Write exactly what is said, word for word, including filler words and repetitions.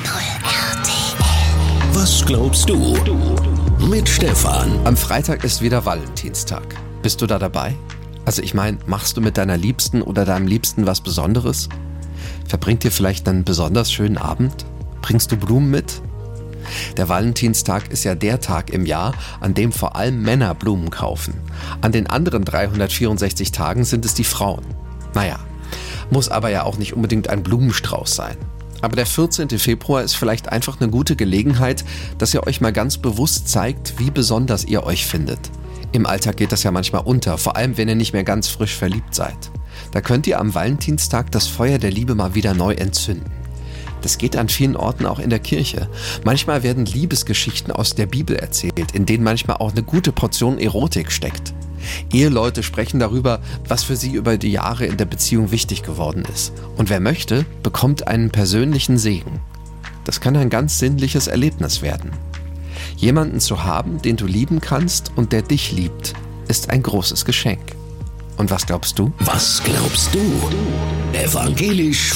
R T L. Was glaubst du? Mit Stefan. Am Freitag ist wieder Valentinstag. Bist du da dabei? Also ich meine, machst du mit deiner Liebsten oder deinem Liebsten was Besonderes? Verbringt ihr vielleicht einen besonders schönen Abend? Bringst du Blumen mit? Der Valentinstag ist ja der Tag im Jahr, an dem vor allem Männer Blumen kaufen. An den anderen dreihundertvierundsechzig Tagen sind es die Frauen. Naja, muss aber ja auch nicht unbedingt ein Blumenstrauß sein. Aber der vierzehnten Februar ist vielleicht einfach eine gute Gelegenheit, dass ihr euch mal ganz bewusst zeigt, wie besonders ihr euch findet. Im Alltag geht das ja manchmal unter, vor allem wenn ihr nicht mehr ganz frisch verliebt seid. Da könnt ihr am Valentinstag das Feuer der Liebe mal wieder neu entzünden. Das geht an vielen Orten auch in der Kirche. Manchmal werden Liebesgeschichten aus der Bibel erzählt, in denen manchmal auch eine gute Portion Erotik steckt. Eheleute sprechen darüber, was für sie über die Jahre in der Beziehung wichtig geworden ist. Und wer möchte, bekommt einen persönlichen Segen. Das kann ein ganz sinnliches Erlebnis werden. Jemanden zu haben, den du lieben kannst und der dich liebt, ist ein großes Geschenk. Und was glaubst du? Was glaubst du? Evangelisch